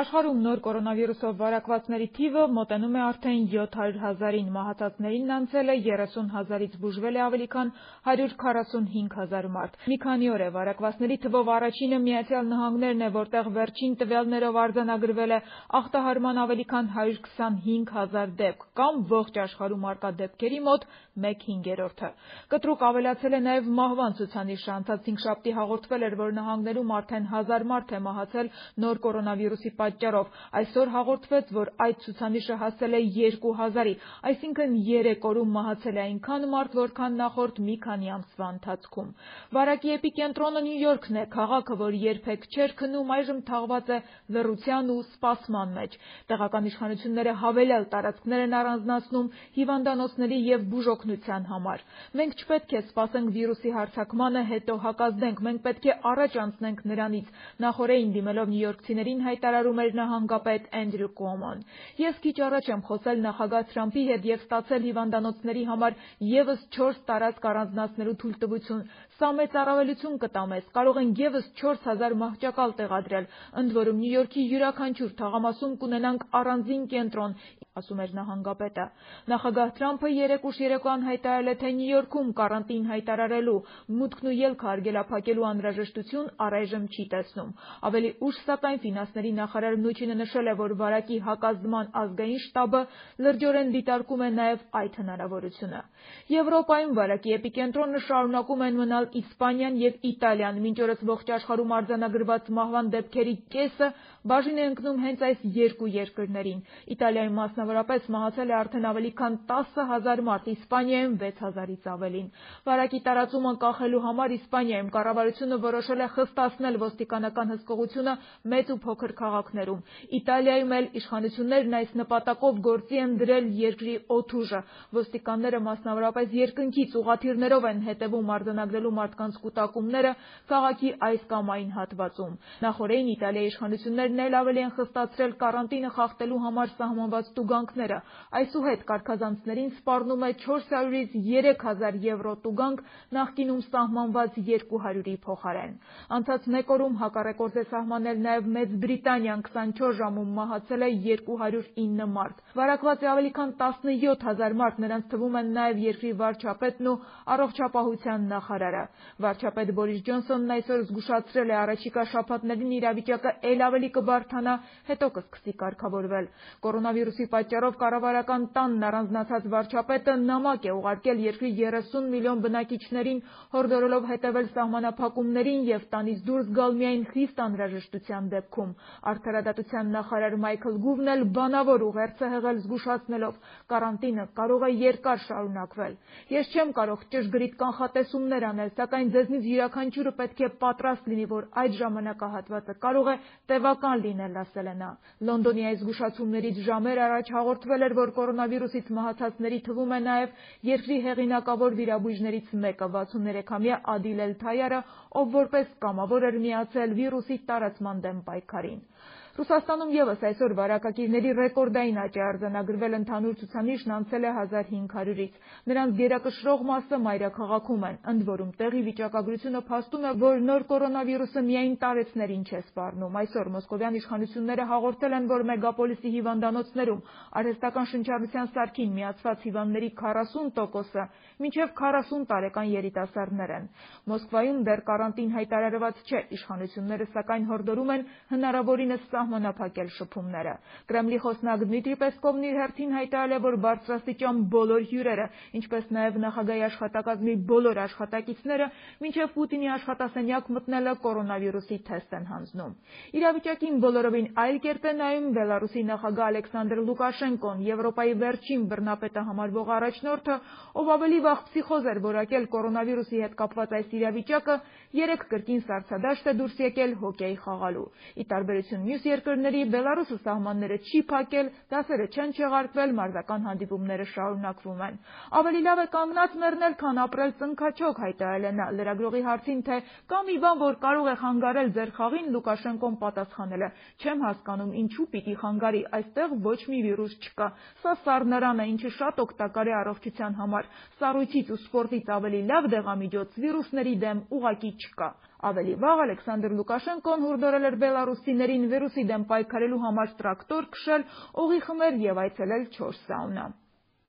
Աշխարհում նոր կորոնավիրուսով վարակվածների թիվը մոտենում է արդեն 700,000-ին, մահացածներին անցել է 30,000-ից բուժվել է ավելի քան 145,000 մարդ։ Մի քանի օր է վարակվածների թվով առաջինը Միացյալ Նահանգներն է, որտեղ վերջին տվյալներով արձանագրվել է ախտահարման ավելի քան 125,000 դեպք, կամ ողջ աշխարհում առկա դեպքերի մոտ 1/5-ը։ Կտրուկ ավելացել է նաև մահվան ցուցանիշը։ Անցած հինգշաբթի հաղորդվել էր, որ նահանգներում արդեն 1000 մարդ է մահացել նոր կորոնավիրուսի պատճառով։ Այսօր հաղորդվեց, որ այդ ցուցանիշը հասել է 2000-ի, այսինքն 3 օրում մահացել է այնքան մարդ, որքան նախորդ մի քանի ամսվա ընթացքում։ Վարակի էպիկենտրոնը Նյու Յորքն է, քաղաքը, որ երբեք չէր քնում, այժմ թաղված է լռության ու սպասման մեջ։ Տեղական իշխանությունները հավելյալ տարածքներ են առանձնացնում հիվանդանոցների և բուժօգնության համար։ Մենք չպետք է սպասենք վիրուսի հարձակմանը, հետո հակազդենք, մենք պետք է առաջ անցնենք նրանից, նախօրեին դիմելով նյույորքցիներին հայտարարում էր նահանգապետ Էնդրյու Կուոմոն։ Ես քիչ առաջ եմ խոսել նախագահ Թրամփի հետ և ստացել հիվանդանոցների համար ևս 4 տարածք առանձնացնելու թույլտվություն։ Սա մեծ առավելություն կտա մեզ, կարող են ևս 4000 մահճակալ տեղադրել, ընդ որում Նյու Յորքի յուրաքանչյուր թաղամասում կունենանք առանձին կենտրոն, ասում էր նահանգապետը։ Նախագահ Թրամփը երեկ ուշ երեկոյան հայտարարել է, թե Նյու Յորքում կարանտին հայտարարելու, մուտքն ու ելքը արգելափակելու անհրաժեշտություն առայժմ չի տեսնում։ Ավելի ուշ, սակայն, ֆինանսների նախարար Մնուչինը նշել է, որ վարակի հակազդման ազգային շտաբը լրջորեն դիտարկում է նաև այդ հնարավորությունը։ Եվրոպայում վարակի էպիկենտրոնը շարունակում են մնալ Իսպանիան և Իտալիան։ Մինչ օրս ողջ աշխարհում արձանագրված մահվան դեպքերի կեսը բաժին է ընկնում հենց այս երկու երկրներին։ Իտալիայում մասնավորապես մահացել է արդեն ավելի քան 10,000 մարդ, Իսպանիայում 6000-ից ավելին։ Վարակի տարածումը կանխելու համար Իսպանիայում կառավարությունը որոշել է խստացնել ոստիկանական հսկողությունը մեծ ու փոքր քաղաքներում։ Իտալիայում էլ իշխանություններն այս նպատակով գործի են դրել երկրի օդուժը։ Ոստիկանները մասնավորապես երկնքից ուղղաթիռներով են հետևում արձանագրելու մարդկանց կուտակումները քաղաքի այս կամ այն հատվածում։ Նախօրեին Իտալիայի իշխանություններն էլ ավելի են խստացրել կարանտինը խախտելու համար սահմանված տուգանքները։ Այսուհետ կարգազանցներին սպառնում է 400-ից 3000 եվրո տուգանք, նախկինում սահմանված 200-ի փոխարեն։ Անցած մեկ օրում հակառեկորդ է սահմանել նաև Մեծ Բրիտանիան, 24 ժամում մահացել է 209 մարդ։ Վարակված է ավելի քան 17000 մարդ, նրանց թվում են նաև երկրի վարչապետն ու առողջապահության նախարարը։ Վարչապետ Բորիս Ջոնսոնն այսօր զգուշացրել է, առաջիկա շաբաթներին իրավիճակը ել ավելի կբարդանա, հետո կսկսի կարգավորվել։ Կորոնավիրուսի պատճառով կառավարական տանն առանձնացած վարչապետը նամակ է ուղարկել երկրի 30 միլիոն բնակիչներին, հորդորելով հետևել սահմանափակումներին և տանից դուրս գալ միայն խիստ անհրաժեշտության դեպքում։ Արդարադատության նախարար Մայքլ Գուվն էլ բանավոր ուղերձ է հղել, զգուշացնելով՝ կարանտինը կարող է երկար շարունակվել։ Ես չեմ կարող ճշգրիտ կանխատեսումներ անել, սակայն ձեզնից յուրաքանչյուրը պետք է պատրաստ լինի, որ այդ ժամանակահատվածը կարող է տևական լինել, ասել է նա։ Լոնդոնի այս զգուշացումներից ժամեր առաջ հաղորդվել էր, որ կորոնավիրուսից մահացածների թվում է նաև երկրի հեղինակավոր վիրաբույժներից մեկը, 63-ամյա Ադիլ Էլ-Թայարը, ով որպես կամավոր էր միացել վիրուսի տարածման դեմ պայքարին։ Ռուսաստանում ևս այսօր վարակակիրների ռեկորդային աճ է արձանագրվել, ընդհանուր ցուցանիշն անցել է 1500-ից։ Նրանց գերակշռող մասը մայրաքաղաքում են, ընդ որում տեղի վիճակագրությունը փաստում է, որ նոր կորոնավիրուսը միայն տարեցներին չէ սպառնում։ Այսօր մոսկովյան իշխանությունները հաղորդել են, որ մեգապոլիսի հիվանդանոցներում արհեստական շնչառության սարքին միացված հիվանդների 40%-ը մինչև 40 տարեկան երիտասարդներ են։ Մոսկվայում դեռ կարանտին հայտարարված չէ, իշխանությունները սակայն հորդորում են հնարավորինս սահմանափակել շփումները։ Կրեմլի խոսնակ Դմիտրի Պեսկովն իր հերթին հայտարարել է, որ բարձրաստիճան բոլոր հյուրերը, ինչպես նաև նախագահի աշխատակազմի բոլոր աշխատակիցները մինչև Պուտինի աշխատասենյակ մտնելը կորոնավիրուսի թեստ են հանձնում։ Իրավիճակին բոլորովին այլ կերպ է նայում Բելարուսի նախագահ Ալեքսանդր Լուկաշենկոն, Եվրոպայի վերջին բռնապետը համարվող առաջնորդը, ով ավելի վաղ փսիխոզ էր որակել կորոնավիրուսի հետ կապված այս իրավիճակը, երեկ կրկին սառցադաշտ է դուրս եկել հոկեյ խաղալու։ Ի տարբերություն մյուս երկրների, Բելարուսը սահմանները չի փակել, դասերը չեն չեղարկվել, մարզական հանդիպումները շարունակվում են։ Ավելի լավ է կանգնած մեռնել, քան ապրել ծնկաչոք, հայտարարել է նա։ Լրագրողի հարցին, թե կա մի բան, որ կարող է խանգարել ձեր խաղին, Լուկաշենկոն պատասխանել է. չեմ հասկանում, ինչու պիտի խանգարի, այստեղ ոչ մի վիրուս չկա։ Սա սառնարան է, ինչը շատ օգտակար է առողջության համար։ Սառույցից ու սպորտից ավելի լավ դեղամիջոց վիրուսների դեմ ուղղակի չկա։ Ավելի վաղ Ալեքսանդր Լուկաշենկոն հորդորել էր բելառուսիներին վիրուսի դեմ պայքարելու համար տրակտոր քշել, օղի խմել և այցելել 4 սաունա։